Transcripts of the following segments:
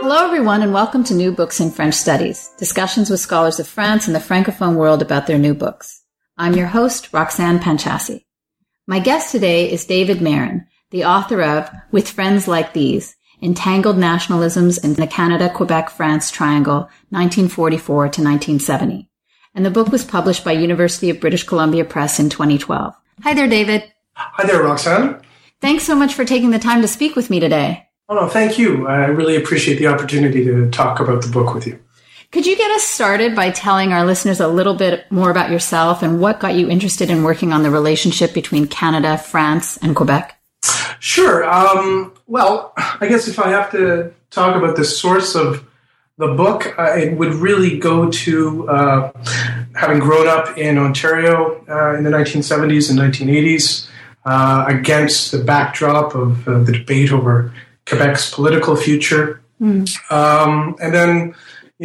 Hello, everyone, and welcome to New Books in French Studies, discussions with scholars of France and the Francophone world about their new books. I'm your host, Roxanne Panchasi. My guest today is David Marin, the author of With Friends Like These, Entangled Nationalisms in the Canada-Quebec-France Triangle, 1944 to 1970. And the book was published by University of British Columbia Press in 2012. Hi there, David. Hi there, Roxanne. Thanks so much for taking the time to speak with me today. Oh, no, thank you. I really appreciate the opportunity to talk about the book with you. Could you get us started by telling our listeners a little bit more about yourself and what got you interested in working on the relationship between Canada, France, and Quebec? Sure. Well, I guess if I have to talk about the source of the book, it would really go to having grown up in Ontario in the 1970s and 1980s against the backdrop of the debate over Quebec's political future. And then,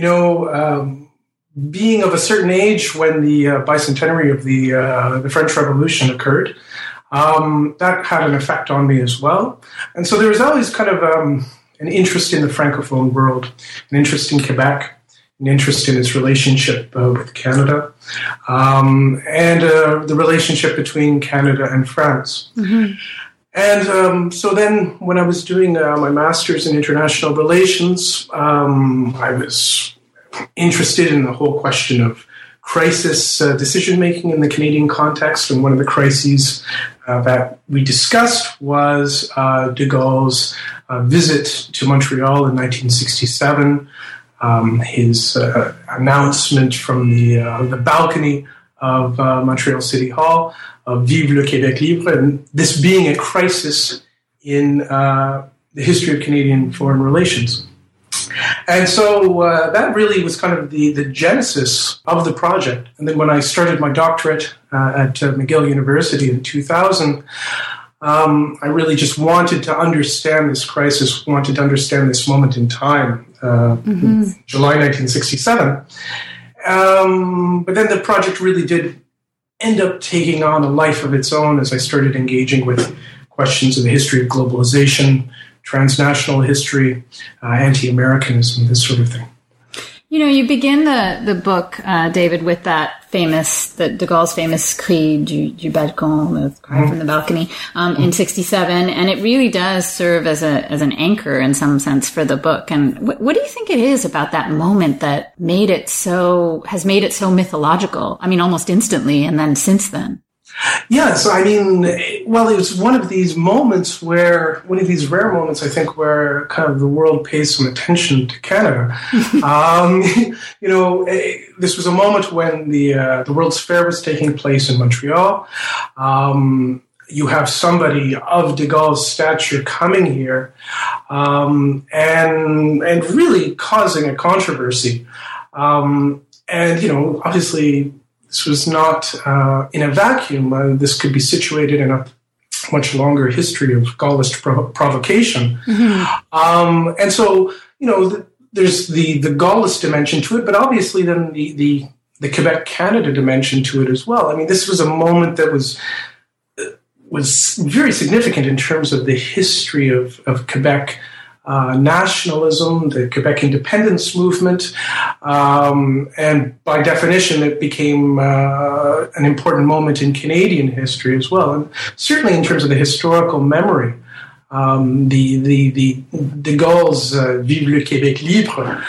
being of a certain age when the bicentenary of the French Revolution occurred, that had an effect on me as well. And so there was always kind of an interest in the Francophone world, an interest in Quebec, an interest in its relationship with Canada, and the relationship between Canada and France. Mm-hmm. And so then when I was doing my master's in international relations, I was interested in the whole question of crisis decision-making in the Canadian context. And one of the crises that we discussed was de Gaulle's visit to Montreal in 1967, his announcement from the balcony of Montreal City Hall of Vive le Québec libre, and this being a crisis in the history of Canadian foreign relations. And so that really was kind of the genesis of the project. And then when I started my doctorate at McGill University in 2000, I really just wanted to understand this crisis, wanted to understand this moment in time, July 1967. But then the project really did end up taking on a life of its own as I started engaging with questions of the history of globalization, transnational history, anti-Americanism, this sort of thing. You know, you begin the book, David, with de Gaulle's famous cri du balcon, the cry from the balcony, in 67, and it really does serve as an anchor in some sense for the book. And what do you think it is about that moment that has made it so mythological? I mean, almost instantly, and then since then. Yes, I mean, well, it was one of these rare moments, I think, where kind of the world pays some attention to Canada. This was a moment when the World's Fair was taking place in Montreal. You have somebody of de Gaulle's stature coming here and really causing a controversy. Obviously, this was not in a vacuum. This could be situated in a much longer history of Gaullist provocation. Mm-hmm. And so, there's the Gaullist dimension to it, but obviously then the Quebec-Canada dimension to it as well. I mean, this was a moment that was very significant in terms of the history of Quebec nationalism, the Quebec independence movement, and by definition, it became an important moment in Canadian history as well, and certainly in terms of the historical memory. The de Gaulle's "Vive le Québec libre"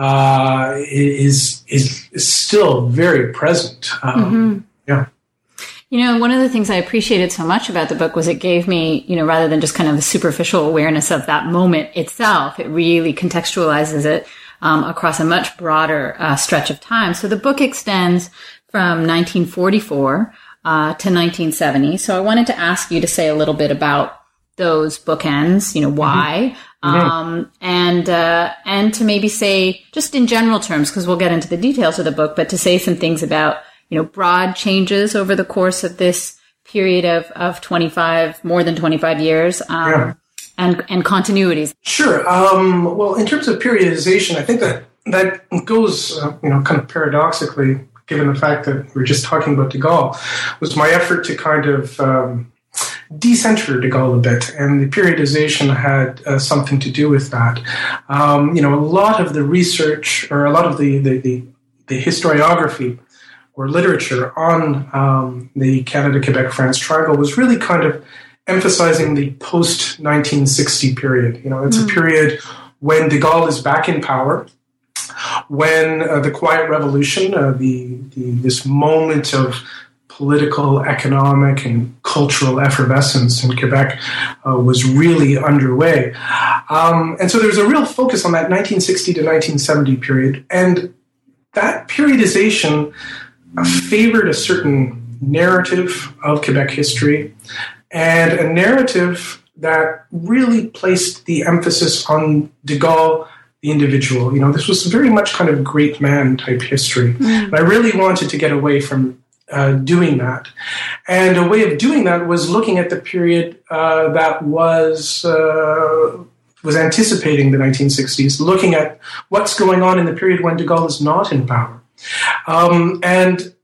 is still very present. Yeah. You know, one of the things I appreciated so much about the book was it gave me, rather than just kind of a superficial awareness of that moment itself, it really contextualizes it across a much broader stretch of time. So the book extends from 1944 to 1970. So I wanted to ask you to say a little bit about those bookends, why, and to maybe say, just in general terms, because we'll get into the details of the book, but to say some things about broad changes over the course of this period of more than 25 years, and continuities. Sure. Well, in terms of periodization, I think that goes, kind of paradoxically, given the fact that we're just talking about de Gaulle, was my effort to kind of decenter de Gaulle a bit, and the periodization had something to do with that. A lot of the research, or a lot of the historiography or literature on the Canada-Quebec-France triangle was really kind of emphasizing the post-1960 period. It's a period when de Gaulle is back in power, when the Quiet Revolution, this moment of political, economic, and cultural effervescence in Quebec was really underway. And so there's a real focus on that 1960 to 1970 period. And that periodization favored a certain narrative of Quebec history, and a narrative that really placed the emphasis on de Gaulle, the individual. This was very much kind of great man type history. And I really wanted to get away from doing that. And a way of doing that was looking at the period that was anticipating the 1960s, looking at what's going on in the period when de Gaulle is not in power. And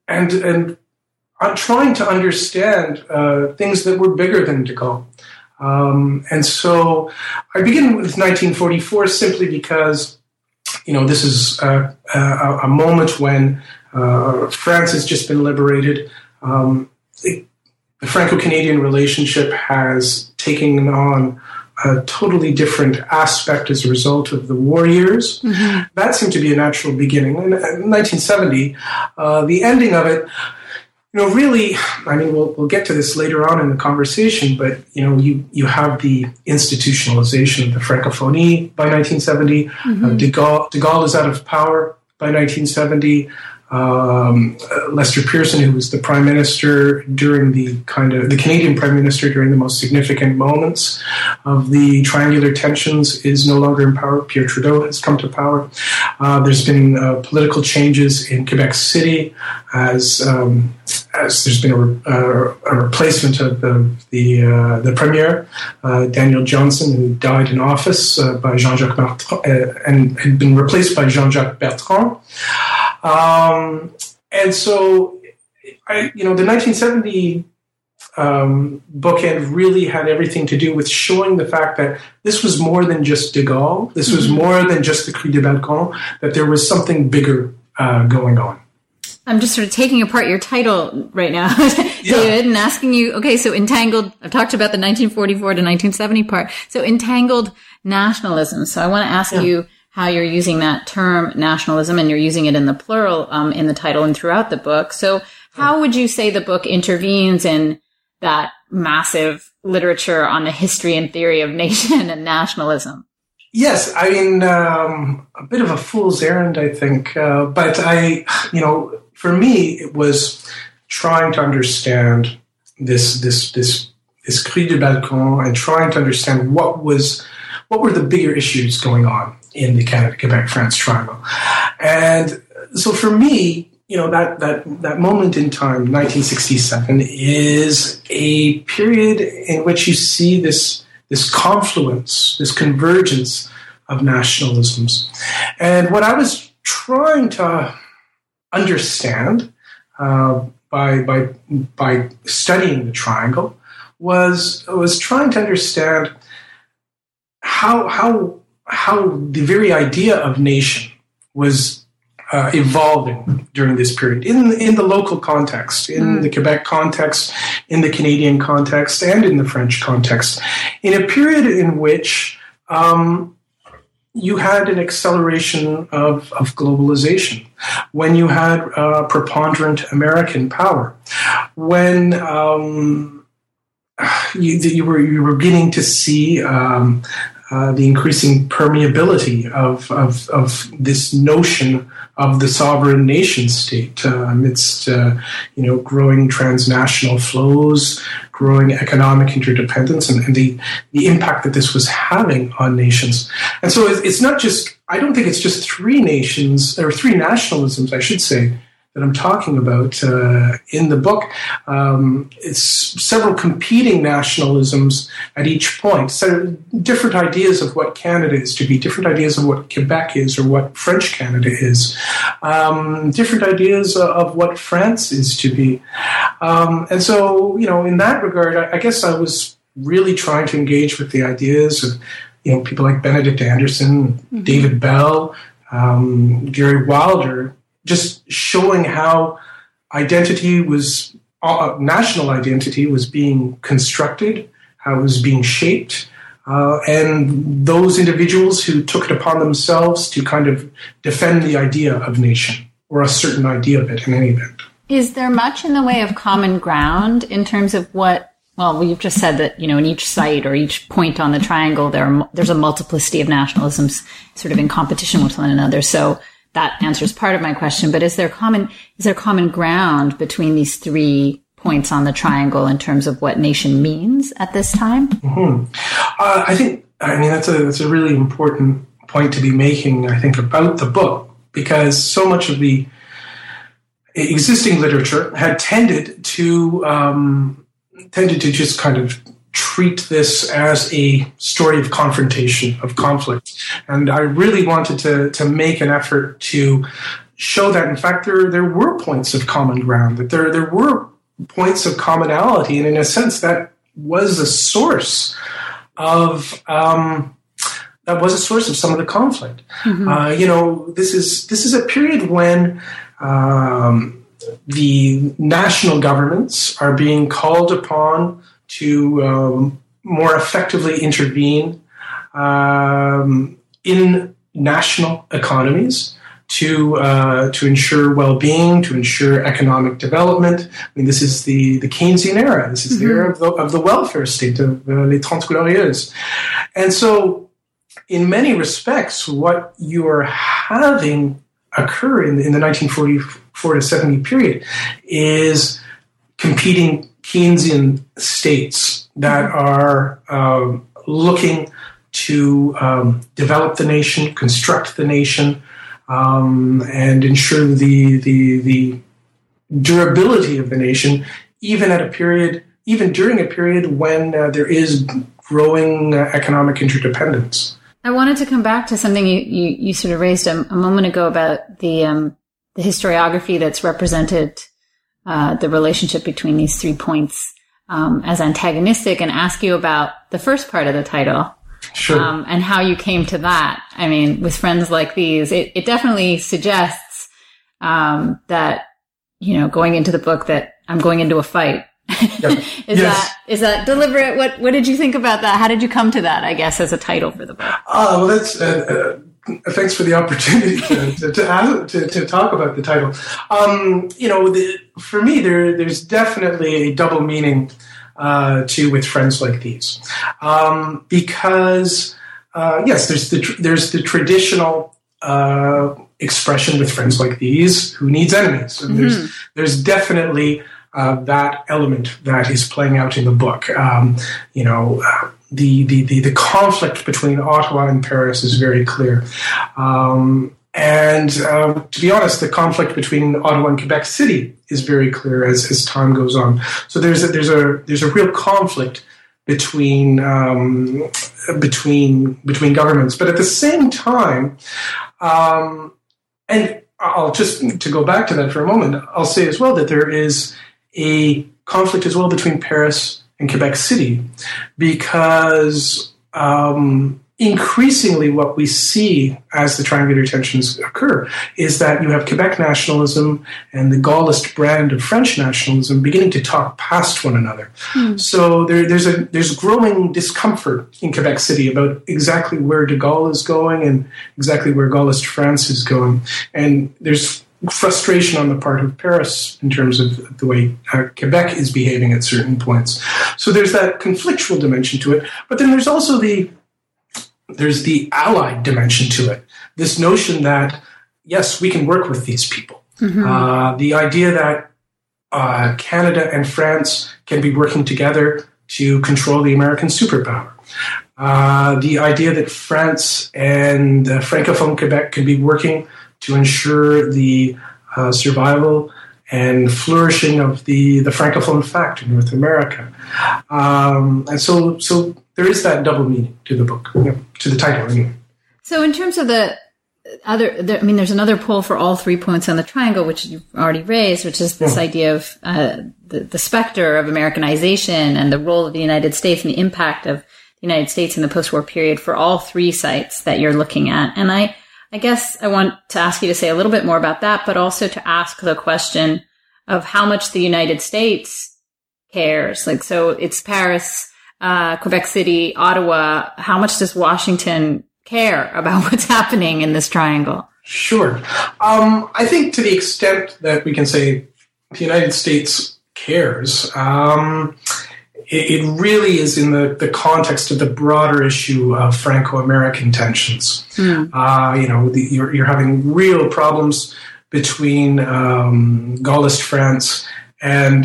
I'm trying to understand things that were bigger than de Gaulle. And so I begin with 1944 simply because, this is a moment when France has just been liberated. The Franco-Canadian relationship has taken on a totally different aspect as a result of the war years. Mm-hmm. That seemed to be a natural beginning. In 1970, the ending of it, really, we'll get to this later on in the conversation, but, you have the institutionalization of the Francophonie by 1970. Mm-hmm. De Gaulle is out of power by 1970. Lester Pearson, who was the prime minister during the Canadian prime minister during the most significant moments of the triangular tensions, is no longer in power. Pierre Trudeau has come to power. There's been political changes in Quebec City as there's been a replacement of the premier, Daniel Johnson, who died in office by Jean-Jacques Bertrand, and had been replaced by Jean-Jacques Bertrand. And so, the 1970 bookend really had everything to do with showing the fact that this was more than just de Gaulle, this was more than just the Cri de Balcon, that there was something bigger going on. I'm just sort of taking apart your title right now, David, and asking you, okay, so entangled, I've talked about the 1944 to 1970 part, so entangled nationalism. So I want to ask you how you're using that term nationalism, and you're using it in the plural in the title and throughout the book. So how would you say the book intervenes in that massive literature on the history and theory of nation and nationalism? Yes, a bit of a fool's errand, I think. But for me, it was trying to understand this Cri de Balcon, and trying to understand what were the bigger issues going on in the Canada-Quebec-France triangle. And so for me, that moment in time, 1967, is a period in which you see this confluence, this convergence of nationalisms. And what I was trying to understand by studying the triangle was trying to understand how the very idea of nation was evolving during this period in the local context, in the Quebec context, in the Canadian context, and in the French context, in a period in which you had an acceleration of globalization, when you had preponderant American power, when you were beginning to see the increasing permeability of this notion of the sovereign nation state amidst growing transnational flows, growing economic interdependence, and the impact that this was having on nations. And so it's not just, I don't think it's just three nations, or three nationalisms, I should say, that I'm talking about in the book. It's several competing nationalisms at each point. So different ideas of what Canada is to be, different ideas of what Quebec is or what French Canada is, different ideas of what France is to be. And so, in that regard, I guess I was really trying to engage with the ideas of, people like Benedict Anderson, mm-hmm. David Bell, Gary Wilder, just showing how identity was, national identity was being constructed, how it was being shaped, and those individuals who took it upon themselves to kind of defend the idea of nation, or a certain idea of it in any event. Is there much in the way of common ground in terms of you've just said that, in each site or each point on the triangle, there's a multiplicity of nationalisms sort of in competition with one another. So that answers part of my question. But is there common ground between these 3 points on the triangle in terms of what nation means at this time? Mm-hmm. That's a really important point to be making, I think, about the book, because so much of the existing literature had tended to just kind of treat this as a story of confrontation, of conflict. And I really wanted to make an effort to show that, in fact, there were points of common ground, that there were points of commonality, and in a sense that was a source of some of the conflict. Mm-hmm. This is a period when the national governments are being called upon to more effectively intervene in national economies to ensure well-being, to ensure economic development. I mean, this is the Keynesian era. This is mm-hmm. the era of the welfare state, of les Trente Glorieuses. And so, in many respects, what you are having occur in the 1944 to 70 period is competing Keynesian states that are looking to develop the nation, construct the nation, and ensure the durability of the nation, even during a period when there is growing economic interdependence. I wanted to come back to something you sort of raised a moment ago about the historiography that's represented the relationship between these 3 points as antagonistic, and ask you about the first part of the title. Sure. And how you came to that. I mean, with Friends Like These, it definitely suggests that, going into the book, that I'm going into a fight. Yep. Is that deliberate? What did you think about that? How did you come to that, I guess, as a title for the book? Well, that's thanks for the opportunity to talk about the title. For me, there's definitely a double meaning with Friends Like These, because yes, there's the traditional expression with Friends Like These, who needs enemies, and mm-hmm. there's definitely that element that is playing out in the book. The conflict between Ottawa and Paris is very clear. And to be honest, the conflict between Ottawa and Quebec City is very clear as time goes on. So there's a real conflict between governments. But at the same time, and I'll just, to go back to that for a moment, I'll say as well that there is a conflict as well between Paris and Quebec City, because increasingly what we see as the triangular tensions occur is that you have Quebec nationalism and the Gaullist brand of French nationalism beginning to talk past one another. Mm. So there's growing discomfort in Quebec City about exactly where de Gaulle is going and exactly where Gaullist France is going. And there's frustration on the part of Paris in terms of the way Quebec is behaving at certain points. So there's that conflictual dimension to it. But then there's also the allied dimension to it. This notion that, yes, we can work with these people. Mm-hmm. The idea that Canada and France can be working together to control the American superpower. The idea that France and Francophone Quebec can be working to ensure the survival and flourishing of the francophone fact in North America. And so there is that double meaning to the book, to the title anyway. So in terms of there's another poll for all 3 points on the triangle, which you've already raised, which is this idea of the specter of Americanization and the role of the United States and the impact of the United States in the post-war period for all 3 sites that you're looking at. And I guess I want to ask you to say a little bit more about that, but also to ask the question of how much the United States cares. Like, so it's Paris, Quebec City, Ottawa. How much does Washington care about what's happening in this triangle? Sure. I think to the extent that we can say the United States cares, it really is in the context of the broader issue of Franco-American tensions. You're having real problems between Gaullist France and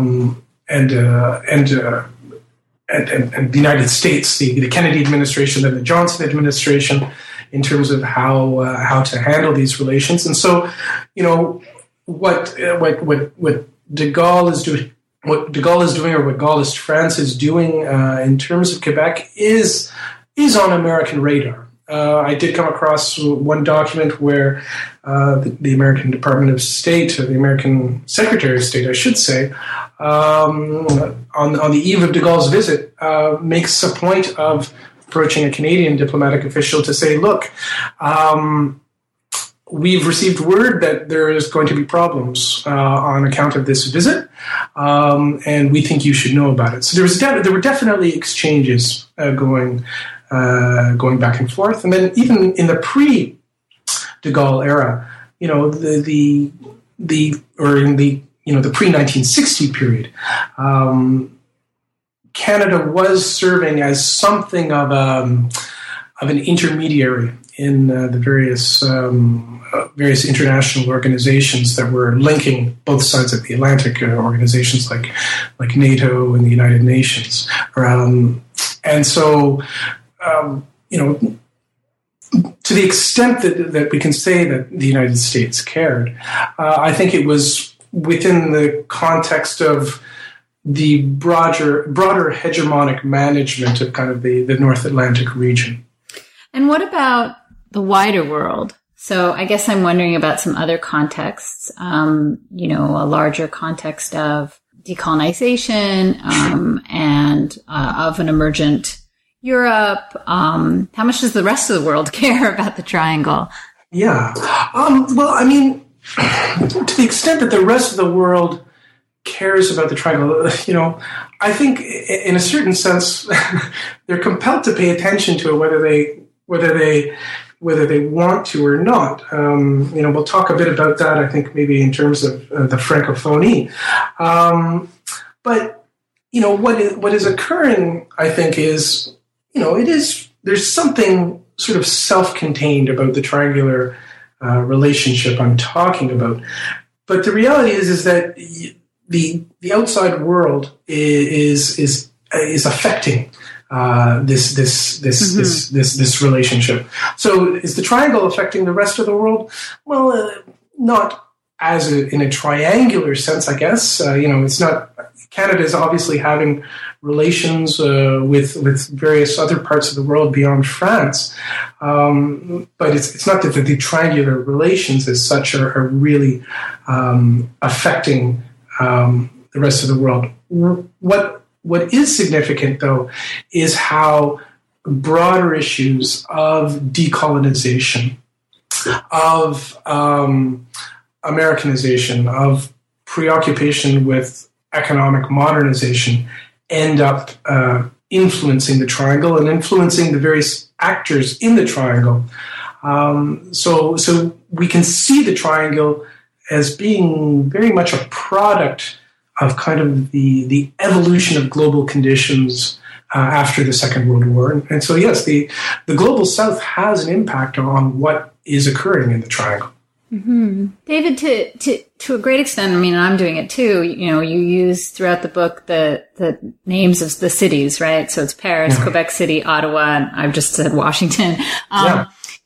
the United States, the Kennedy administration and the Johnson administration, in terms of how to handle these relations. And so, what de Gaulle is doing. What de Gaulle is doing, or what Gaullist France is doing in terms of Quebec, is on American radar. I did come across one document where the American Department of State, or the American Secretary of State, I should say, on the eve of de Gaulle's visit, makes a point of approaching a Canadian diplomatic official to say, look, we've received word that there is going to be problems on account of this visit, and we think you should know about it. So there were definitely exchanges going back and forth, and then even in the pre-de Gaulle era, the pre-1960 period, Canada was serving as something of an intermediary in the various international organizations that were linking both sides of the Atlantic, organizations like NATO and the United Nations. And so, to the extent that we can say that the United States cared, I think it was within the context of the broader hegemonic management of kind of the North Atlantic region. And what about the wider world? So I guess I'm wondering about some other contexts, a larger context of decolonization and of an emergent Europe. How much does the rest of the world care about the triangle? Yeah. Well, I mean, to the extent that the rest of the world cares about the triangle, I think in a certain sense they're compelled to pay attention to it, whether they want to or not. We'll talk a bit about that, I think, maybe in terms of the Francophonie. But what is occurring, I think, is there's something sort of self-contained about the triangular relationship I'm talking about. But the reality is that the outside world is affecting this relationship. So is the triangle affecting the rest of the world? Well, not as in a triangular sense, I guess. It's not. Canada is obviously having relations with various other parts of the world beyond France, but it's not that the triangular relations as such are really affecting the rest of the world. What is significant, though, is how broader issues of decolonization, of Americanization, of preoccupation with economic modernization end up influencing the triangle and influencing the various actors in the triangle. So we can see the triangle as being very much a product of kind of the evolution of global conditions after the Second World War. And so, yes, the Global South has an impact on what is occurring in the triangle. Mm-hmm. David, to a great extent, I mean, I'm doing it too. You use throughout the book the names of the cities, right? So it's Paris, Quebec City, Ottawa, and I've just said Washington.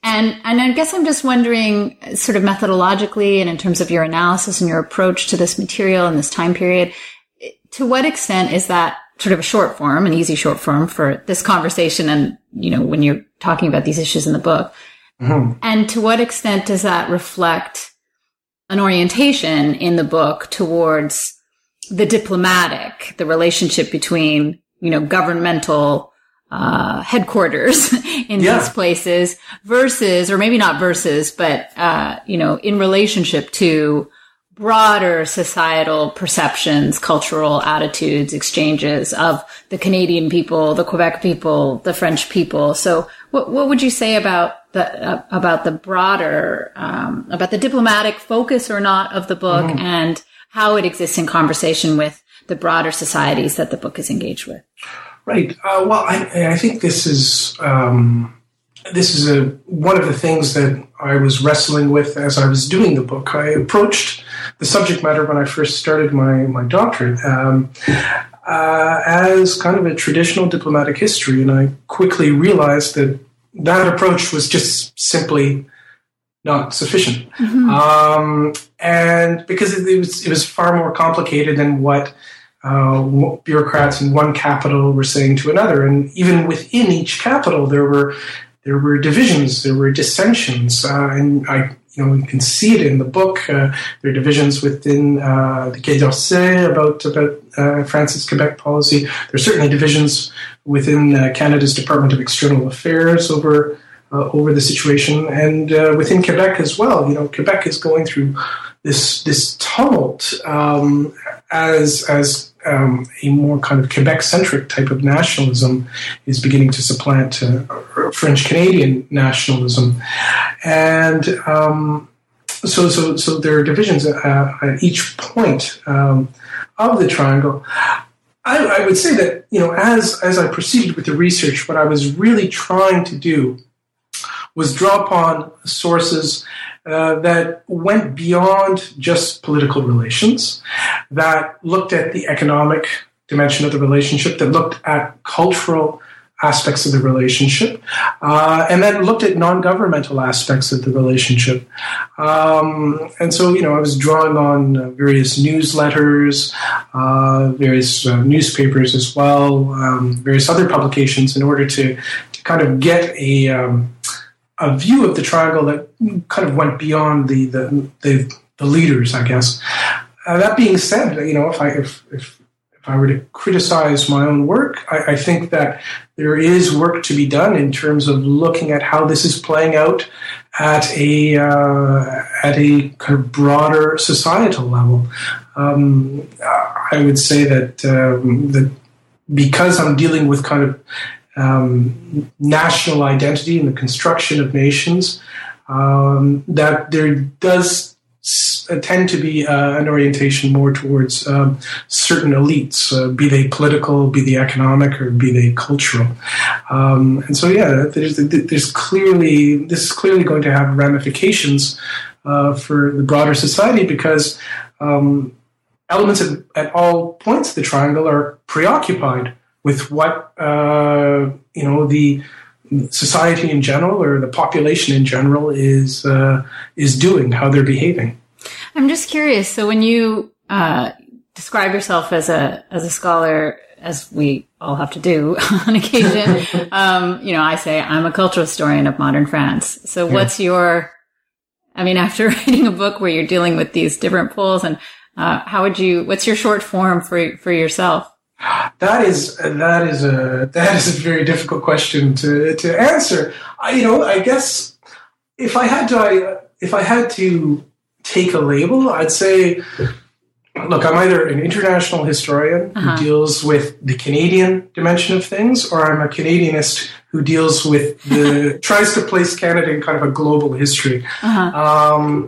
And I guess I'm just wondering, sort of methodologically and in terms of your analysis and your approach to this material and this time period, to what extent is that sort of a short form, an easy short form for this conversation and, when you're talking about these issues in the book? Mm-hmm. And to what extent does that reflect an orientation in the book towards the diplomatic, the relationship between, governmental headquarters in these places versus, or maybe not versus, but, in relationship to broader societal perceptions, cultural attitudes, exchanges of the Canadian people, the Quebec people, the French people. So what would you say about the broader, about the diplomatic focus or not of the book and how it exists in conversation with the broader societies that the book is engaged with? Right. Well, I think this is one of the things that I was wrestling with as I was doing the book. I approached the subject matter when I first started my doctorate as kind of a traditional diplomatic history, and I quickly realized that approach was just simply not sufficient, and because it was far more complicated than what bureaucrats in one capital were saying to another, and even within each capital there were divisions, there were dissensions, and you can see it in the book. There are divisions within the Quai d'Orsay about France's Quebec policy. There are certainly divisions within Canada's Department of External Affairs over the situation, and within Quebec as well. Quebec is going through this tumult as a more kind of Quebec-centric type of nationalism is beginning to supplant French-Canadian nationalism. And so there are divisions at each point of the triangle. I would say that, as I proceeded with the research, what I was really trying to do was draw upon sources that went beyond just political relations, that looked at the economic dimension of the relationship, that looked at cultural aspects of the relationship, and then looked at non-governmental aspects of the relationship. And so, I was drawing on various newsletters, various newspapers as well, various other publications in order to kind of get a view of the triangle that kind of went beyond the leaders, I guess. That being said, if I were to criticize my own work, I think that there is work to be done in terms of looking at how this is playing out at a kind of broader societal level. I would say that because I'm dealing with kind of national identity and the construction of nations, that there does tend to be an orientation more towards certain elites, be they political, be they economic, or be they cultural. And so, this is clearly going to have ramifications for the broader society, because elements at all points of the triangle are preoccupied with what the society in general or the population in general is doing, how they're behaving. I'm just curious. So when you describe yourself as a scholar, as we all have to do on occasion, I say I'm a cultural historian of modern France. So what's after writing a book where you're dealing with these different poles, and what's your short form for yourself? That is a very difficult question to answer. I guess if I had to take a label, I'd say, look, I'm either an international historian who deals with the Canadian dimension of things, or I'm a Canadianist who deals with tries to place Canada in kind of a global history. I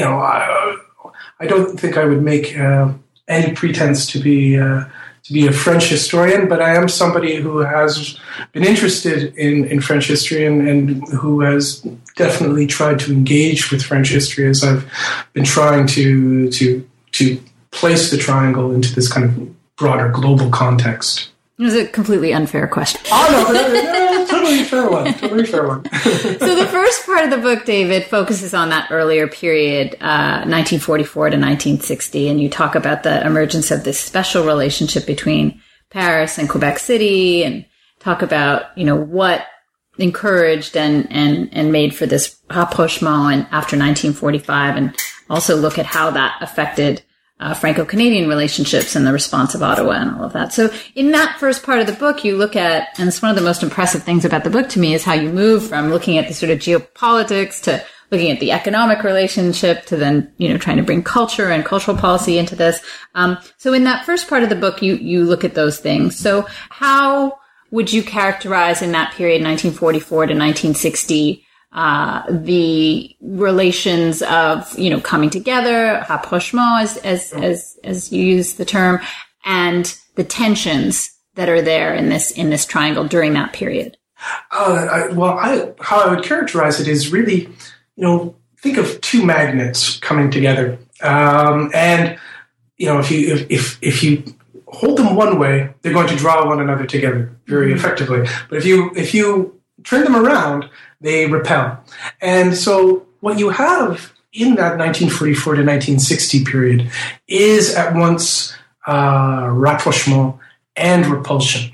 don't think I would make any pretense to be a French historian, but I am somebody who has been interested in French history and who has definitely tried to engage with French history as I've been trying to place the triangle into this kind of broader global context. It was a completely unfair question. Oh, no, totally fair one. Totally fair one. So the first part of the book, David, focuses on that earlier period, 1944 to 1960, and you talk about the emergence of this special relationship between Paris and Quebec City, and talk about, what encouraged and made for this rapprochement after 1945, and also look at how that affected Franco-Canadian relationships and the response of Ottawa and all of that. So in that first part of the book, you look at, and it's one of the most impressive things about the book to me, is how you move from looking at the sort of geopolitics to looking at the economic relationship to then, trying to bring culture and cultural policy into this. So in that first part of the book, you look at those things. So how would you characterize in that period, 1944 to 1960, the relations of, coming together, rapprochement, as you use the term, and the tensions that are there in this triangle during that period? How I would characterize it is really, think of two magnets coming together, and if you hold them one way, they're going to draw one another together very effectively. But if you turn them around, they repel. And so what you have in that 1944 to 1960 period is at once rapprochement and repulsion.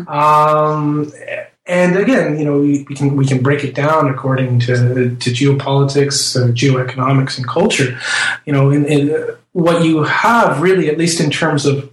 And again, we can break it down according to geopolitics, geoeconomics, and culture. In what you have really, at least in terms of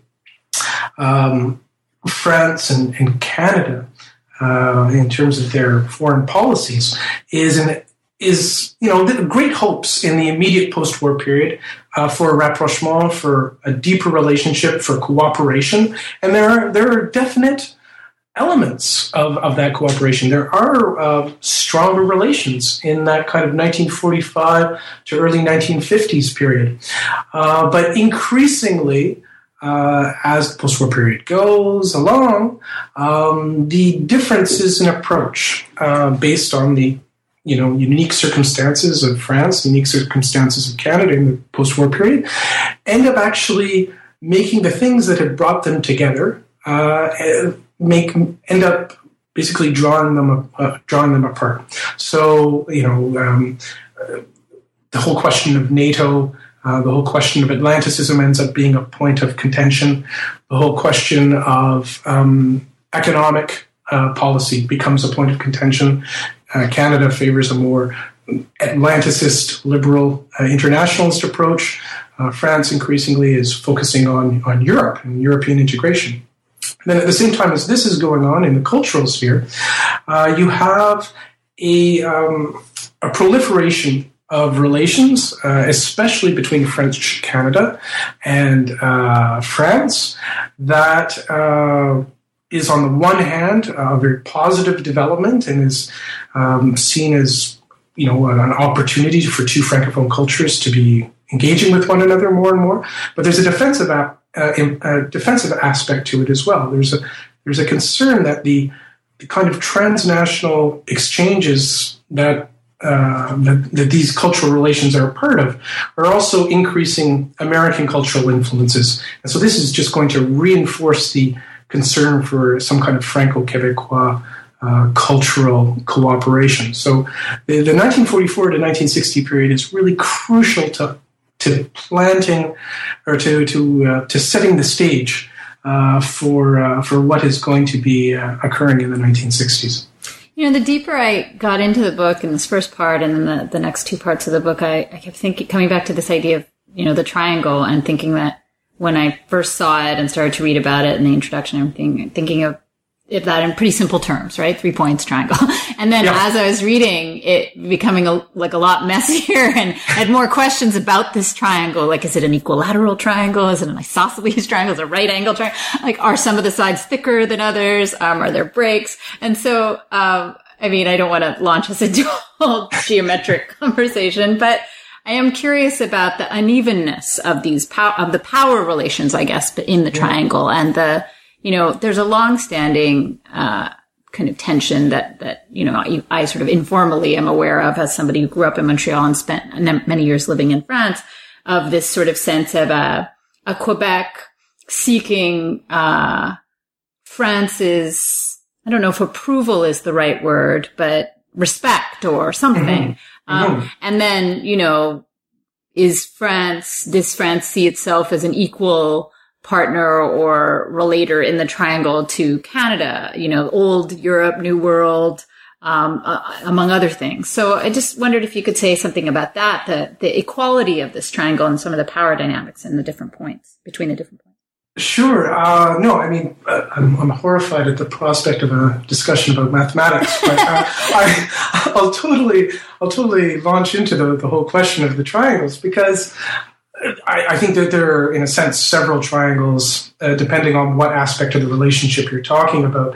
France and Canada, in terms of their foreign policies, is the great hopes in the immediate post-war period for rapprochement, for a deeper relationship, for cooperation, and there are definite elements of that cooperation. There are stronger relations in that kind of 1945 to early 1950s period, but increasingly, as the post-war period goes along, the differences in approach based on the unique circumstances of France, unique circumstances of Canada in the post-war period, end up actually making the things that had brought them together end up basically drawing them apart. So the whole question of NATO. The whole question of Atlanticism ends up being a point of contention. The whole question of economic policy becomes a point of contention. Canada favors a more Atlanticist, liberal, internationalist approach. France increasingly is focusing on Europe and European integration. And then at the same time as this is going on in the cultural sphere, you have a proliferation of relations, especially between French Canada and France, that is on the one hand a very positive development and is seen as an opportunity for two Francophone cultures to be engaging with one another more and more. But there's a defensive aspect to it as well. There's a concern that the kind of transnational exchanges that these cultural relations are a part of are also increasing American cultural influences. And so this is just going to reinforce the concern for some kind of Franco-Quebecois cultural cooperation. So the 1944 to 1960 period is really crucial to planting or to setting the stage for what is going to be occurring in the 1960s. The deeper I got into the book in this first part and then the next two parts of the book, I kept coming back to this idea of, the triangle, and thinking that when I first saw it and started to read about it and the introduction and everything, thinking of that in pretty simple terms, right? 3 points triangle. And then as I was reading it, becoming a lot messier and had more questions about this triangle. Like, is it an equilateral triangle? Is it an isosceles triangle? Is it a right angle triangle? Like, are some of the sides thicker than others? Are there breaks? And so, I don't want to launch us into a whole geometric conversation, but I am curious about the unevenness of of the power relations, I guess, in the triangle, and there's a long-standing kind of tension that I sort of informally am aware of as somebody who grew up in Montreal and spent many years living in France, of this sort of sense of a Quebec seeking France's, I don't know if approval is the right word, but respect or something. And then, does France see itself as an equal partner or relator in the triangle to Canada, old Europe, new world, among other things. So I just wondered if you could say something about that, the equality of this triangle and some of the power dynamics and the different points between the different points. Sure. No, I mean, I'm horrified at the prospect of a discussion about mathematics, but I'll totally launch into the whole question of the triangles, because I think that there are, in a sense, several triangles, depending on what aspect of the relationship you're talking about.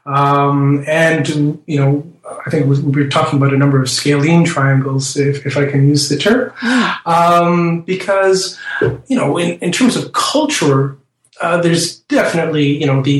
I think we're talking about a number of scalene triangles, if I can use the term, because, in terms of culture, there's definitely,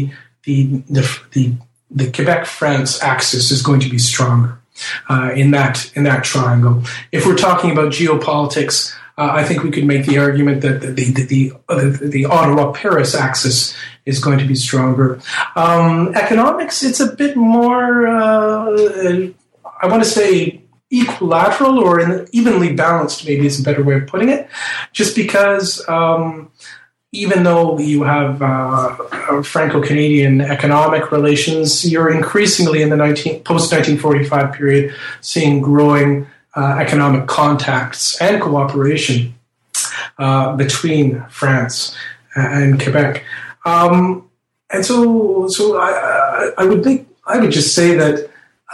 the Quebec-France axis is going to be stronger in that triangle. If we're talking about geopolitics, I think we could make the argument that the Ottawa-Paris axis is going to be stronger. Economics, it's a bit more, I want to say, equilateral or evenly balanced, maybe is a better way of putting it, just because even though you have Franco-Canadian economic relations, you're increasingly in the post-1945 period seeing growing economic contacts and cooperation between France and Quebec. And so I would just say that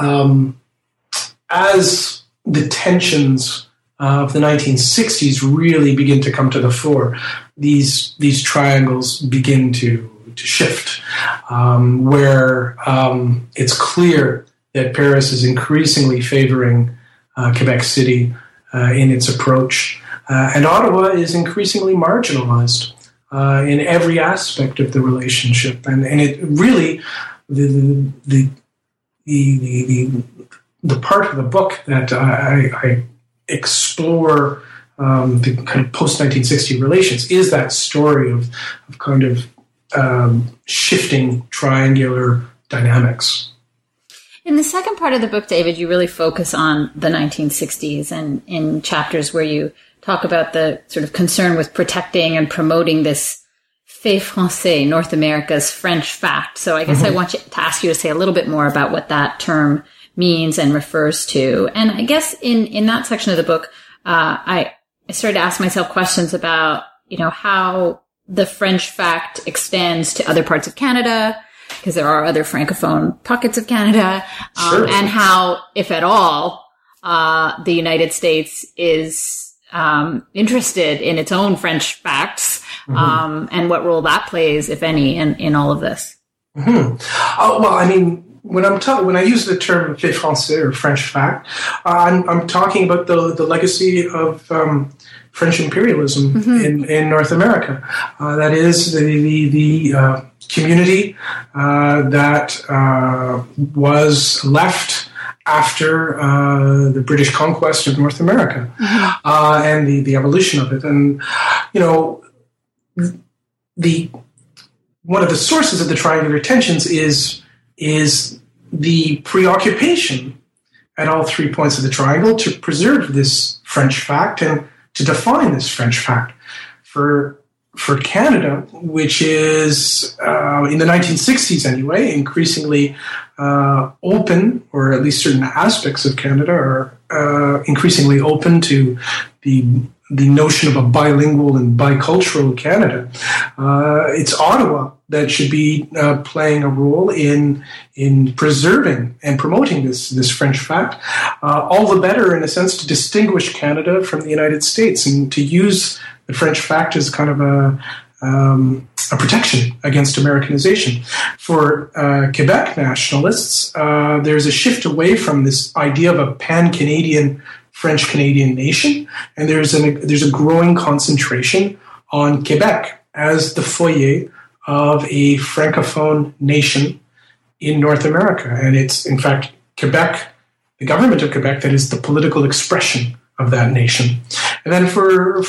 as the tensions of the 1960s really begin to come to the fore, these triangles begin to shift, where it's clear that Paris is increasingly favoring Quebec City in its approach, and Ottawa is increasingly marginalized in every aspect of the relationship, and it really the part of the book that I explore the kind of post-1960 relations is that story of kind of shifting triangular dynamics. In the second part of the book, David, you really focus on the 1960s and in chapters where you talk about the sort of concern with protecting and promoting this fait français, North America's French fact. So I guess I want to ask you to say a little bit more about what that term means and refers to. And I guess in that section of the book, I started to ask myself questions about, how the French fact extends to other parts of Canada, because there are other Francophone pockets of Canada, sure. And how, if at all, the United States is interested in its own French facts, and what role that plays, if any, in all of this. Oh, well, I mean, when I use the term fait français or French fact, I'm talking about the legacy of French imperialism in North America. That is the community that was left after the British conquest of North America and the abolition of it. And one of the sources of the triangular tensions is the preoccupation at all 3 points of the triangle to preserve this French fact and to define this French fact. For Canada, which is, in the 1960s anyway, increasingly open, or at least certain aspects of Canada are increasingly open to the notion of a bilingual and bicultural Canada. It's Ottawa that should be playing a role in preserving and promoting this French fact, all the better in a sense to distinguish Canada from the United States and to use the French fact as kind of a protection against Americanization. For Quebec nationalists, there's a shift away from this idea of a pan-Canadian French-Canadian nation, and there's a growing concentration on Quebec as the foyer of a Francophone nation in North America. And it's, in fact, Quebec, the government of Quebec, that is the political expression of that nation. And then for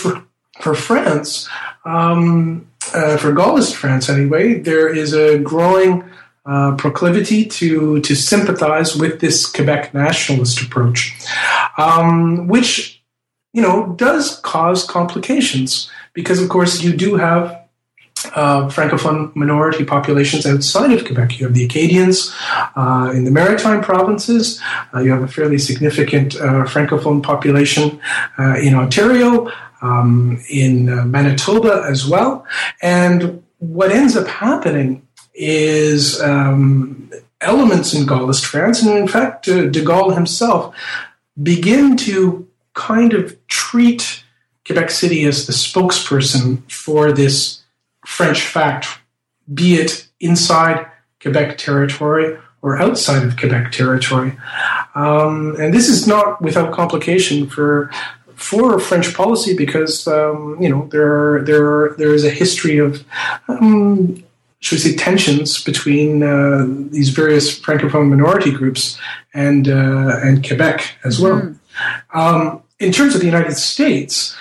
France, for Gaullist France anyway, there is a growing proclivity to sympathize with this Quebec nationalist approach, which, does cause complications because, of course, you do have Francophone minority populations outside of Quebec. You have the Acadians in the Maritime provinces. You have a fairly significant Francophone population in Ontario, in Manitoba as well. And what ends up happening is elements in Gaullist France, and in fact, de Gaulle himself, begin to kind of treat Quebec City as the spokesperson for this French fact, be it inside Quebec territory or outside of Quebec territory. And this is not without complication for French policy because, there is a history of, should we say, tensions between these various Francophone minority groups and Quebec as well. In terms of the United States,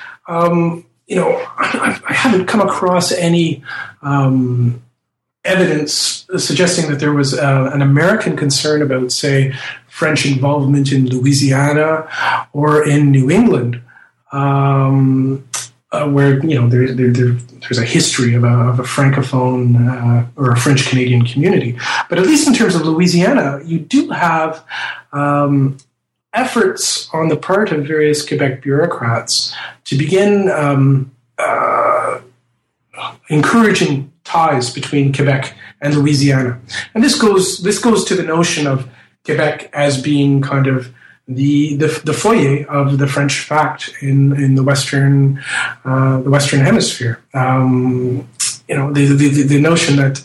I haven't come across any evidence suggesting that there was an American concern about, say, French involvement in Louisiana or in New England, where there's a history of a Francophone or a French Canadian community. But at least in terms of Louisiana, you do have efforts on the part of various Quebec bureaucrats to begin encouraging ties between Quebec and Louisiana. And this goes to the notion of Quebec as being kind of the foyer of the French fact in the Western Hemisphere. The notion that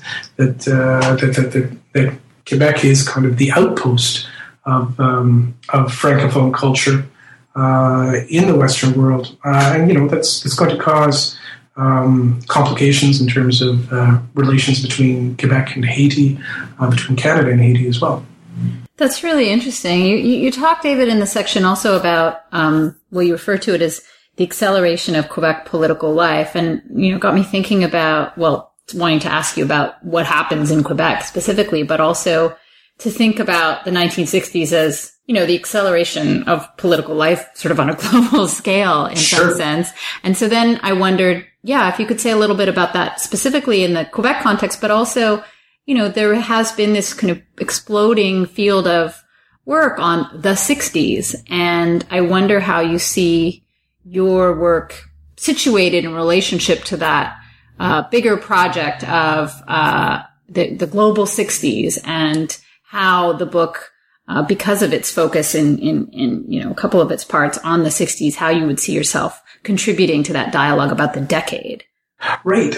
Quebec is kind of the outpost of Francophone culture in the Western world, and that's going to cause complications in terms of relations between Quebec and Haiti, between Canada and Haiti as well. That's really interesting. You talk, David, in the section also about you refer to it as the acceleration of Quebec political life, and got me thinking about wanting to ask you about what happens in Quebec specifically, but also to think about the 1960s as, the acceleration of political life sort of on a global scale in some sense. And so then I wondered, if you could say a little bit about that specifically in the Quebec context, but also, there has been this kind of exploding field of work on the 60s. And I wonder how you see your work situated in relationship to that bigger project of the global 60s, and how the book, because of its focus in a couple of its parts on the 60s, how you would see yourself contributing to that dialogue about the decade. Right.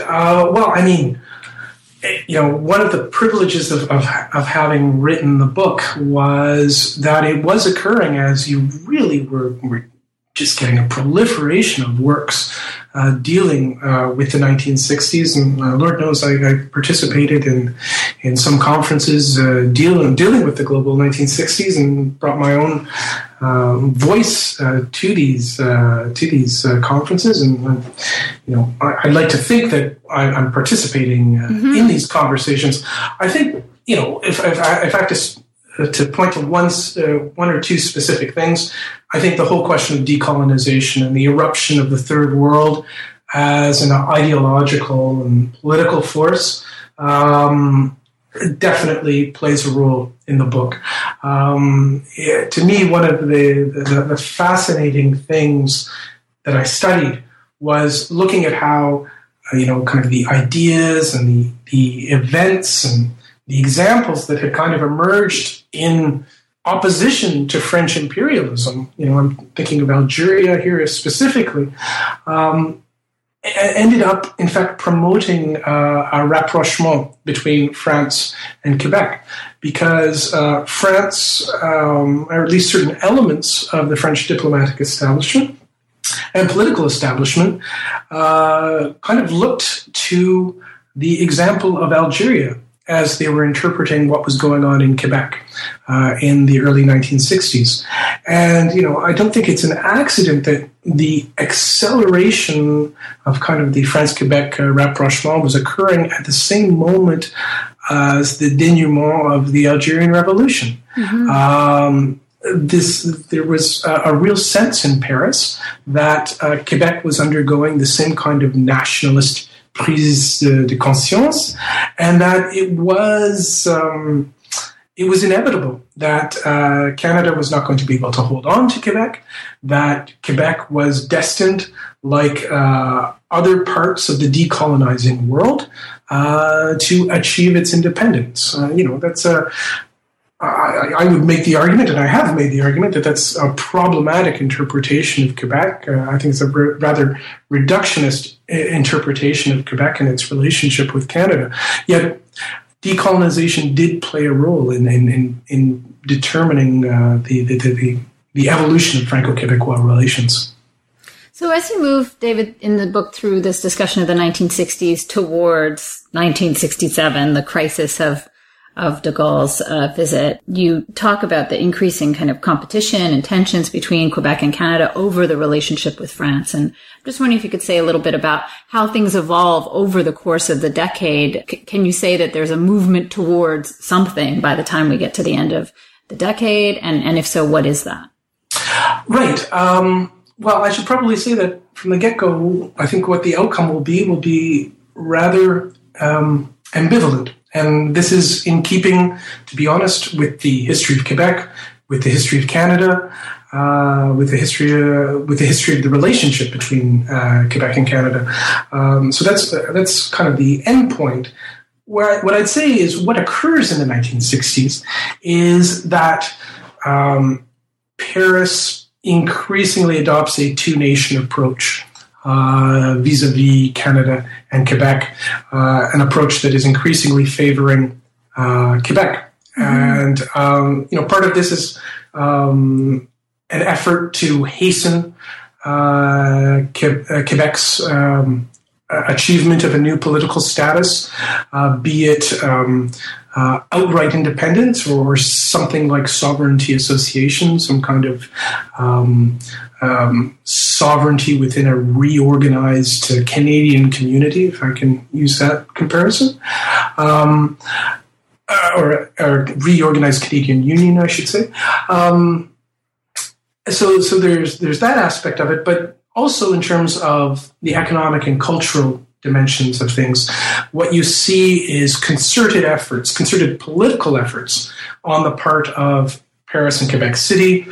One of the privileges of having written the book was that it was occurring as you really were just getting a proliferation of works dealing with the 1960s, and Lord knows I participated in some conferences dealing with the global 1960s, and brought my own voice to these conferences, and I'd like to think that I'm participating in these conversations. I think if I have to point to one or two specific things, I think the whole question of decolonization and the eruption of the Third World as an ideological and political force definitely plays a role in the book. To me, one of the fascinating things that I studied was looking at how kind of the ideas and the events and the examples that had kind of emerged in opposition to French imperialism, I'm thinking of Algeria here specifically, ended up, in fact, promoting a rapprochement between France and Quebec, because France, or at least certain elements of the French diplomatic establishment and political establishment, kind of looked to the example of Algeria as they were interpreting what was going on in Quebec in the early 1960s. And, I don't think it's an accident that the acceleration of kind of the France-Quebec rapprochement was occurring at the same moment as the denouement of the Algerian Revolution. Mm-hmm. There was a real sense in Paris that Quebec was undergoing the same kind of nationalist prise de conscience, and that it was inevitable that Canada was not going to be able to hold on to Quebec, that Quebec was destined, like other parts of the decolonizing world, to achieve its independence. I would make the argument, and I have made the argument, that that's a problematic interpretation of Quebec. I think it's a rather reductionist interpretation of Quebec and its relationship with Canada. Yet, decolonization did play a role in determining the evolution of Franco-Quebecois relations. So as you move, David, in the book through this discussion of the 1960s towards 1967, the crisis of de Gaulle's visit, you talk about the increasing kind of competition and tensions between Quebec and Canada over the relationship with France. And I'm just wondering if you could say a little bit about how things evolve over the course of the decade. Can you say that there's a movement towards something by the time we get to the end of the decade? And if so, what is that? Right. Well, I should probably say that from the get-go, I think what the outcome will be rather ambivalent. And this is in keeping, to be honest, with the history of Quebec, with the history of Canada, with the history of the relationship between Quebec and Canada. So that's kind of the end point. What I'd say is what occurs in the 1960s is that Paris increasingly adopts a two-nation approach vis-a-vis Canada and Quebec, an approach that is increasingly favoring Quebec. Mm-hmm. And, part of this is an effort to hasten Quebec's achievement of a new political status, be it outright independence or something like sovereignty association, some kind of sovereignty within a reorganized Canadian community, if I can use that comparison, or reorganized Canadian Union, I should say. So there's that aspect of it, but also in terms of the economic and cultural dimensions of things, what you see is concerted political efforts on the part of Paris and Quebec City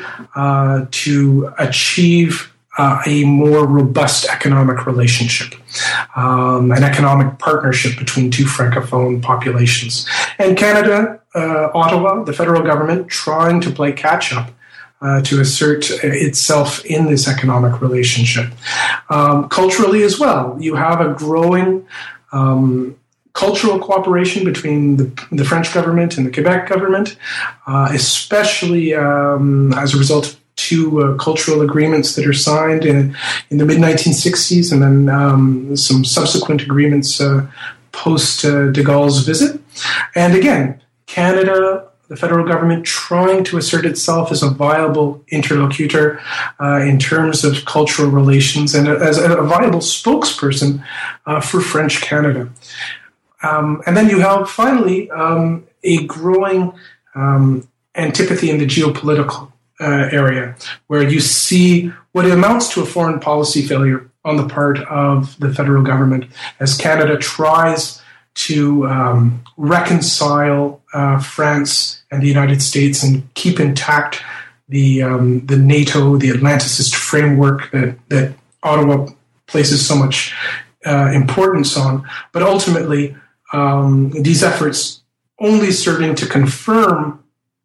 to achieve a more robust economic relationship, an economic partnership between two francophone populations. And Canada, Ottawa, the federal government, trying to play catch-up to assert itself in this economic relationship. Culturally as well, you have a growing cultural cooperation between the French government and the Quebec government, especially as a result of two cultural agreements that are signed in the mid-1960s, and then some subsequent agreements post de Gaulle's visit. And again, Canada, the federal government, trying to assert itself as a viable interlocutor in terms of cultural relations and as a viable spokesperson for French Canada. And then you have, finally, a growing antipathy in the geopolitical area, where you see what amounts to a foreign policy failure on the part of the federal government as Canada tries to reconcile France and the United States and keep intact the NATO, the Atlanticist framework that Ottawa places so much importance on. But ultimately, these efforts only serving to confirm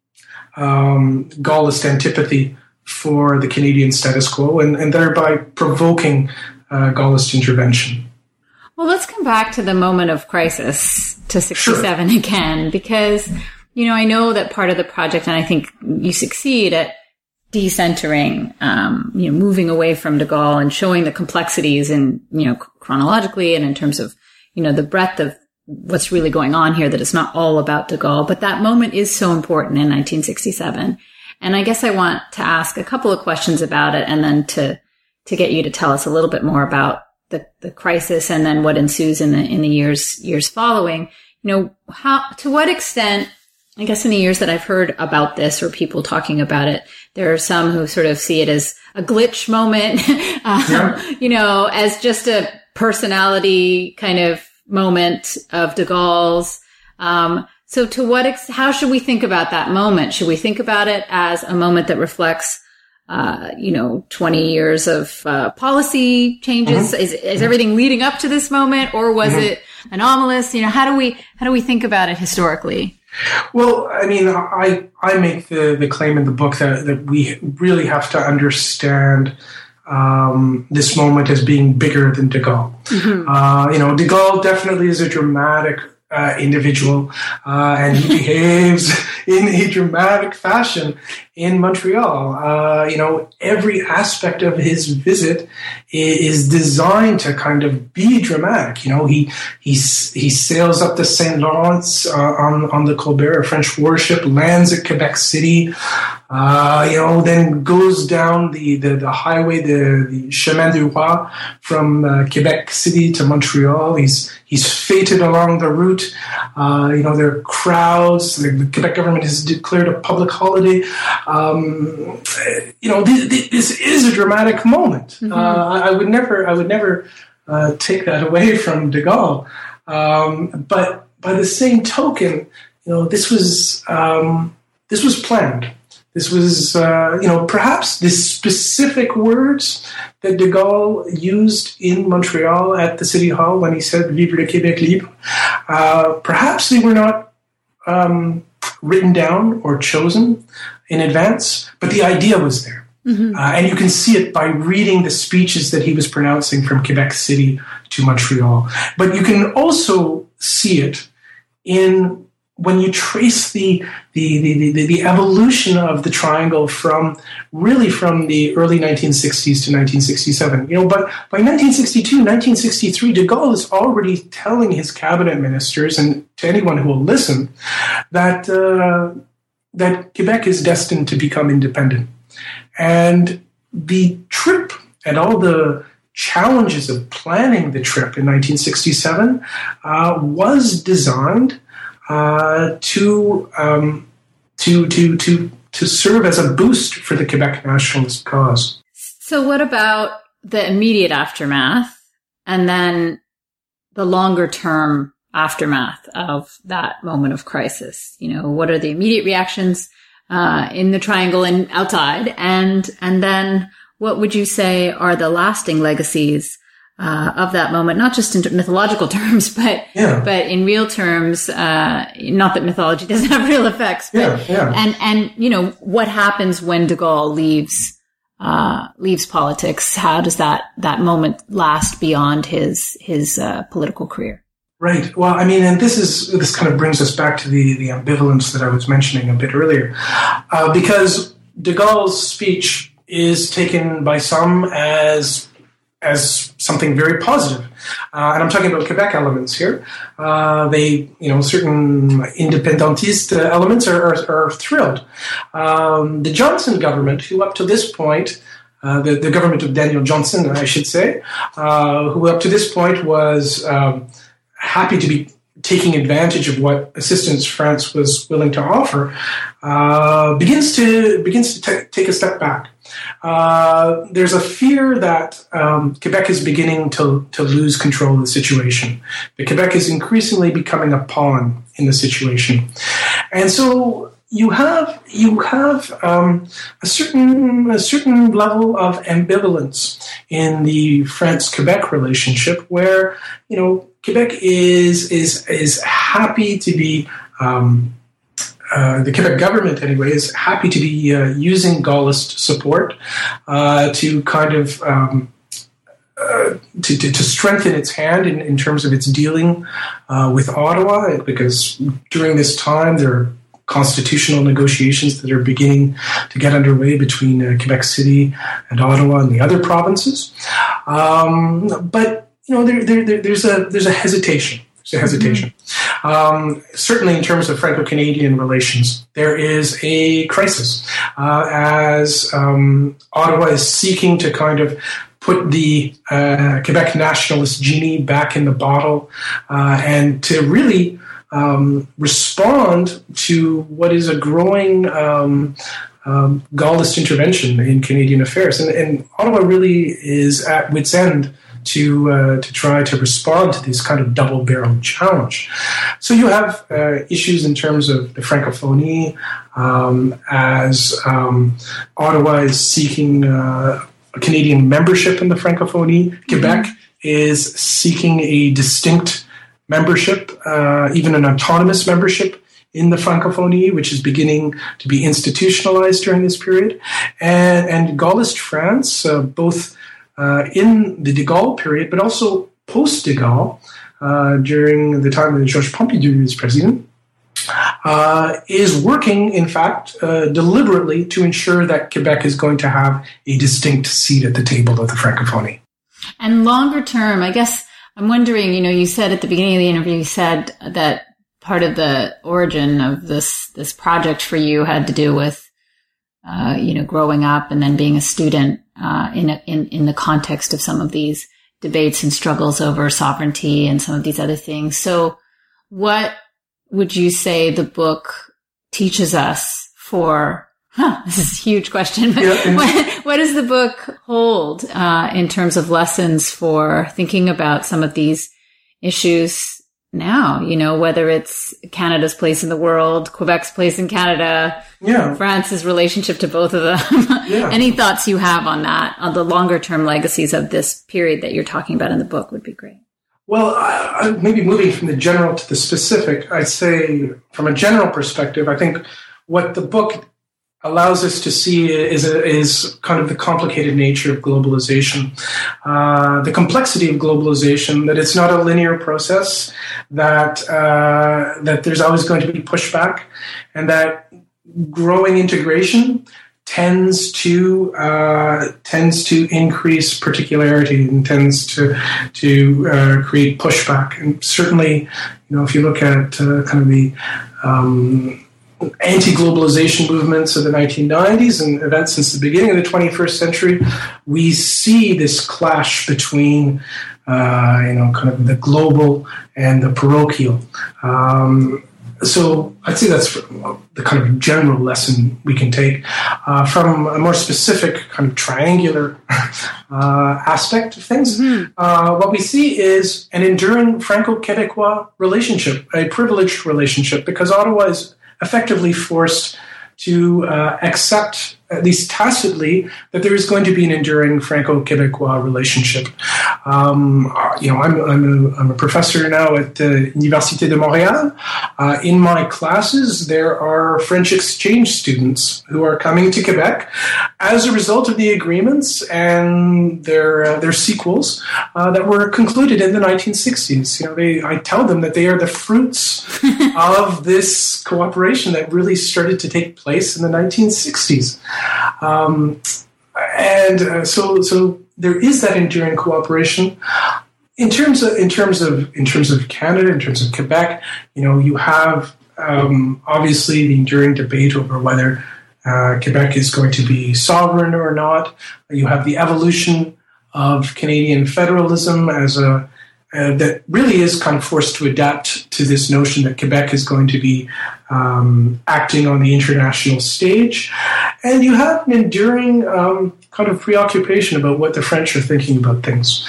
Gaullist antipathy for the Canadian status quo and thereby provoking Gaullist intervention. Well, let's come back to the moment of crisis, to 67 sure. again, because, I know that part of the project, and I think you succeed at decentering, moving away from de Gaulle and showing the complexities in, chronologically and in terms of, the breadth of what's really going on here, that it's not all about de Gaulle, but that moment is so important in 1967. And I guess I want to ask a couple of questions about it, and then to get you to tell us a little bit more about the crisis and then what ensues in the years following. to what extent, I guess in the years that I've heard about this or people talking about it, there are some who sort of see it as a glitch moment, as just a personality kind of moment of de Gaulle's. So to how should we think about that moment? Should we think about it as a moment that reflects 20 years of policy changes? Mm-hmm. Is everything leading up to this moment, or was it anomalous? How do we think about it historically? Well, I mean, I make the claim in the book that we really have to understand this moment as being bigger than de Gaulle. Mm-hmm. De Gaulle definitely is a dramatic individual, and he behaves in a dramatic fashion in Montreal. Every aspect of his visit is designed to kind of be dramatic. He sails up the St. Lawrence on the Colbert, a French warship, lands at Quebec City, then goes down the highway, the Chemin du Roi, from Quebec City to Montreal. He's fated along the route. There are crowds. The Quebec government has declared a public holiday. This is a dramatic moment. Mm-hmm. I would never take that away from de Gaulle. But by the same token, this was planned. This was, perhaps the specific words that de Gaulle used in Montreal at the City Hall when he said "Vive le Québec libre." Perhaps they were not written down or chosen in advance, but the idea was there. Mm-hmm. And you can see it by reading the speeches that he was pronouncing from Quebec City to Montreal. But you can also see it when you trace the evolution of the triangle from the early 1960s to 1967. But by 1962, 1963, de Gaulle is already telling his cabinet ministers and to anyone who will listen that Quebec is destined to become independent. And the trip and all the challenges of planning the trip in 1967 was designed to serve as a boost for the Quebec nationalist cause. So what about the immediate aftermath and then the longer term aftermath of that moment of crisis? What are the immediate reactions in the triangle and outside? And then what would you say are the lasting legacies of that moment, not just in mythological terms, but in real terms, not that mythology doesn't have real effects, but, and what happens when de Gaulle leaves politics? How does that moment last beyond his political career? Right. Well, I mean, and this kind of brings us back to the ambivalence that I was mentioning a bit earlier, because de Gaulle's speech is taken by some as something very positive. And I'm talking about Quebec elements here. Certain independentist elements are thrilled. The Johnson government, who up to this point, the government of Daniel Johnson, I should say, who up to this point was happy to be taking advantage of what assistance France was willing to offer, begins to take a step back. There's a fear that Quebec is beginning to lose control of the situation. That Quebec is increasingly becoming a pawn in the situation, and so you have a certain level of ambivalence in the France-Quebec relationship, where Quebec is happy to be. The Quebec government, anyway, is happy to be using Gaullist support to kind of to strengthen its hand in terms of its dealing with Ottawa, because during this time there are constitutional negotiations that are beginning to get underway between Quebec City and Ottawa and the other provinces. But there's a hesitation. There's a hesitation. Certainly in terms of Franco-Canadian relations, there is a crisis as Ottawa is seeking to kind of put the Quebec nationalist genie back in the bottle and to really respond to what is a growing Gaullist intervention in Canadian affairs. And Ottawa really is at wit's end to try to respond to this kind of double-barreled challenge. So you have issues in terms of the Francophonie, as Ottawa is seeking Canadian membership in the Francophonie. Quebec is seeking a distinct membership, even an autonomous membership in the Francophonie, which is beginning to be institutionalized during this period. And Gaullist France, both in the de Gaulle period, but also post-de Gaulle, during the time that Georges Pompidou is president, is working, in fact, deliberately to ensure that Quebec is going to have a distinct seat at the table of the Francophonie. And longer term, I guess I'm wondering, you said at the beginning of the interview, you said that part of the origin of this project for you had to do with, growing up and then being a student in the context of some of these debates and struggles over sovereignty and some of these other things. So what would you say the book teaches us for, this is a huge question, but what does the book hold in terms of lessons for thinking about some of these issues now, whether it's Canada's place in the world, Quebec's place in Canada, France's relationship to both of them. Any thoughts you have on that, on the longer term legacies of this period that you're talking about in the book would be great. Well, maybe moving from the general to the specific, I'd say from a general perspective, I think what the book allows us to see is kind of the complicated nature of globalization, the complexity of globalization, that it's not a linear process, that there's always going to be pushback, and that growing integration tends to increase particularity and tends to create pushback. And certainly, if you look at kind of the anti-globalization movements of the 1990s and events since the beginning of the 21st century, we see this clash between, kind of the global and the parochial. So I'd say that's the kind of general lesson we can take. From a more specific kind of triangular aspect of things, what we see is an enduring Franco-Quebecois relationship, a privileged relationship, because Ottawa is effectively forced to accept, at least tacitly, that there is going to be an enduring Franco-Quebecois relationship. I'm a professor now at the Université de Montréal. In my classes, there are French exchange students who are coming to Quebec as a result of the agreements and their sequels that were concluded in the 1960s. I tell them that they are the fruits of this cooperation that really started to take place in the 1960s. So there is that enduring cooperation. In terms of Canada, in terms of Quebec, you have obviously the enduring debate over whether Quebec is going to be sovereign or not. You have the evolution of Canadian federalism as that really is kind of forced to adapt to this notion that Quebec is going to be acting on the international stage. And you have an enduring kind of preoccupation about what the French are thinking about things.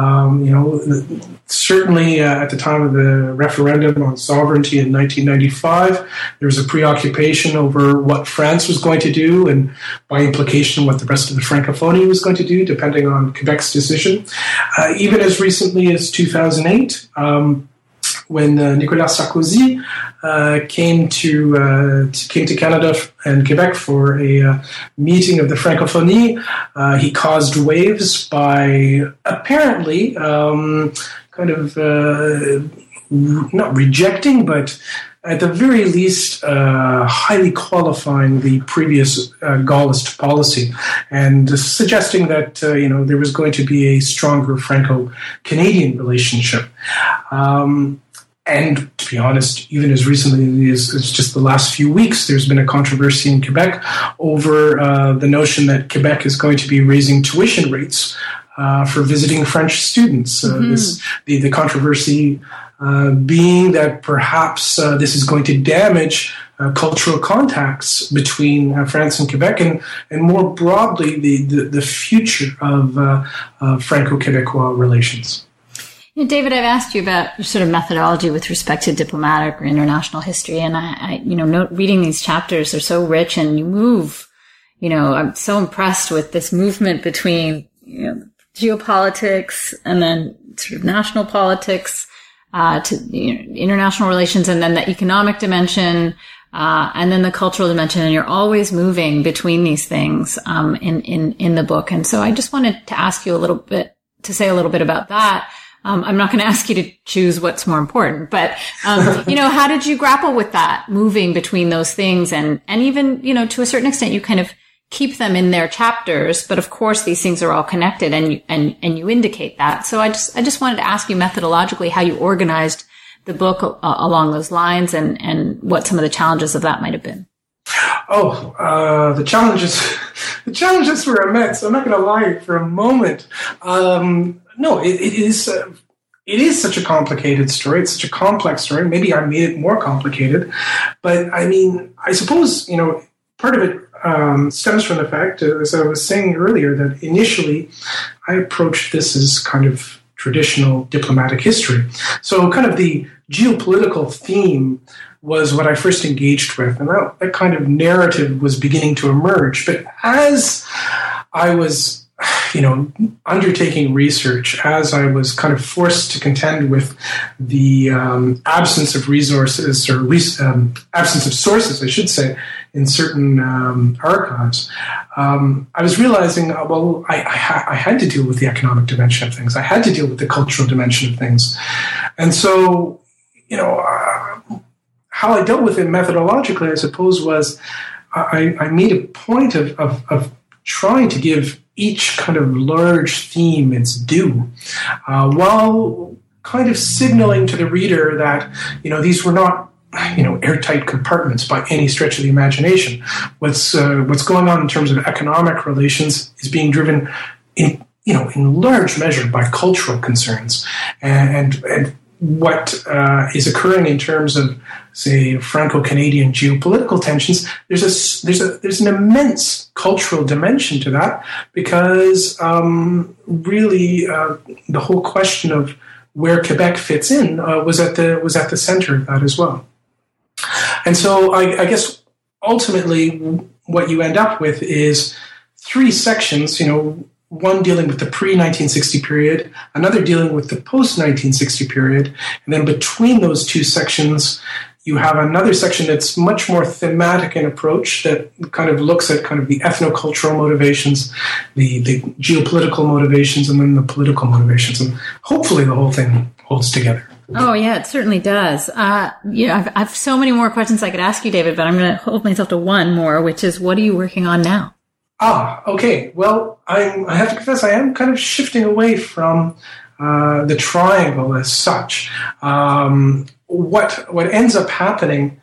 Certainly at the time of the referendum on sovereignty in 1995, there was a preoccupation over what France was going to do, and by implication what the rest of the Francophonie was going to do, depending on Quebec's decision. Even as recently as 2008, when Nicolas Sarkozy came to Canada and Quebec for a meeting of the Francophonie, he caused waves by apparently not rejecting, but at the very least highly qualifying the previous Gaullist policy and suggesting that there was going to be a stronger Franco-Canadian relationship. And to be honest, even as recently as just the last few weeks, there's been a controversy in Quebec over the notion that Quebec is going to be raising tuition rates for visiting French students. The controversy being that perhaps this is going to damage cultural contacts between France and Quebec, and more broadly the future of Franco-Quebecois relations. David, I've asked you about your sort of methodology with respect to diplomatic or international history, and I reading these chapters, they're so rich, and you move. I'm so impressed with this movement between geopolitics and then sort of national politics to international relations, and then the economic dimension, and then the cultural dimension, and you're always moving between these things in the book. And so I just wanted to ask you say a little bit about that. I'm not going to ask you to choose what's more important, but, how did you grapple with that, moving between those things? And even, to a certain extent, you kind of keep them in their chapters, but of course these things are all connected, and you indicate that. So I just wanted to ask you methodologically how you organized the book along those lines, and what some of the challenges of that might have been. The challenges were immense. I'm not going to lie for a moment. No, it is such a complicated story. It's such a complex story. Maybe I made it more complicated, but I suppose, part of it stems from the fact, as I was saying earlier, that initially I approached this as kind of traditional diplomatic history. So kind of the geopolitical theme was what I first engaged with, and that kind of narrative was beginning to emerge. But as I was undertaking research, as I was kind of forced to contend with the absence of resources, or at least absence of sources, I should say, in certain archives, I was realizing, I had to deal with the economic dimension of things. I had to deal with the cultural dimension of things. And so, how I dealt with it methodologically, I suppose, was I made a point of trying to give each kind of large theme its due, while kind of signaling to the reader that, these were not, airtight compartments by any stretch of the imagination. What's going on in terms of economic relations is being driven in large measure by cultural concerns, and what is occurring in terms of, say, Franco-Canadian geopolitical tensions. There's an immense cultural dimension to that, because really the whole question of where Quebec fits in was at the center of that as well. And so I guess ultimately what you end up with is three sections, one dealing with the pre-1960 period, another dealing with the post-1960 period, and then between those two sections, you have another section that's much more thematic in approach, that kind of looks at kind of the ethnocultural motivations, the geopolitical motivations, and then the political motivations. And hopefully the whole thing holds together. Oh, yeah, it certainly does. I've so many more questions I could ask you, David, but I'm going to hold myself to one more, which is, what are you working on now? Okay. Well, I have to confess, I am kind of shifting away from the triangle as such. What ends up happening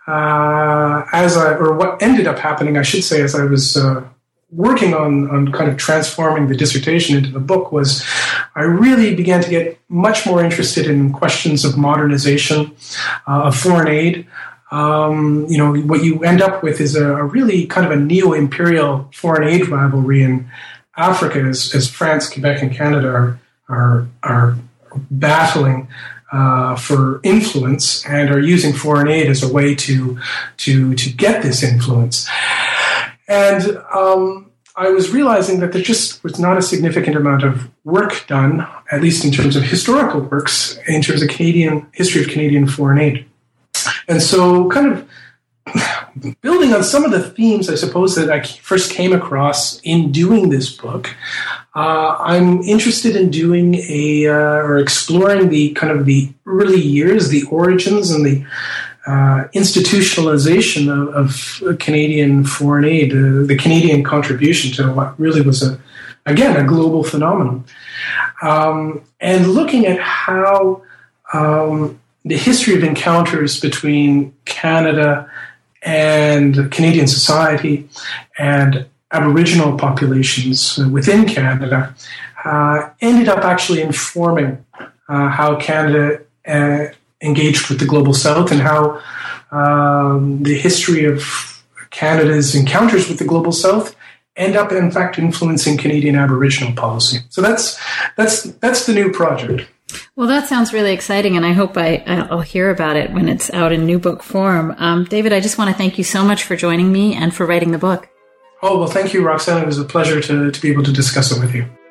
what ended up happening, I should say, as I was working on kind of transforming the dissertation into the book, was I really began to get much more interested in questions of modernization, of foreign aid. What you end up with is a really kind of a neo-imperial foreign aid rivalry in Africa, as France, Quebec, and Canada are battling for influence, and are using foreign aid as a way to get this influence. And I was realizing that there just was not a significant amount of work done, at least in terms of historical works, in terms of history of Canadian foreign aid. And so kind of building on some of the themes, I suppose, that I first came across in doing this book, I'm interested in doing or exploring the kind of the early years, the origins, and the institutionalization of Canadian foreign aid, the Canadian contribution to what really was a global phenomenon, and looking at how the history of encounters between Canada and Canadian society and Aboriginal populations within Canada ended up actually informing how Canada engaged with the Global South and how the history of Canada's encounters with the Global South end up, in fact, influencing Canadian Aboriginal policy. So that's the new project. Well, that sounds really exciting, and I hope I'll hear about it when it's out in new book form. David, I just want to thank you so much for joining me and for writing the book. Oh, well, thank you, Roxanne. It was a pleasure to be able to discuss it with you.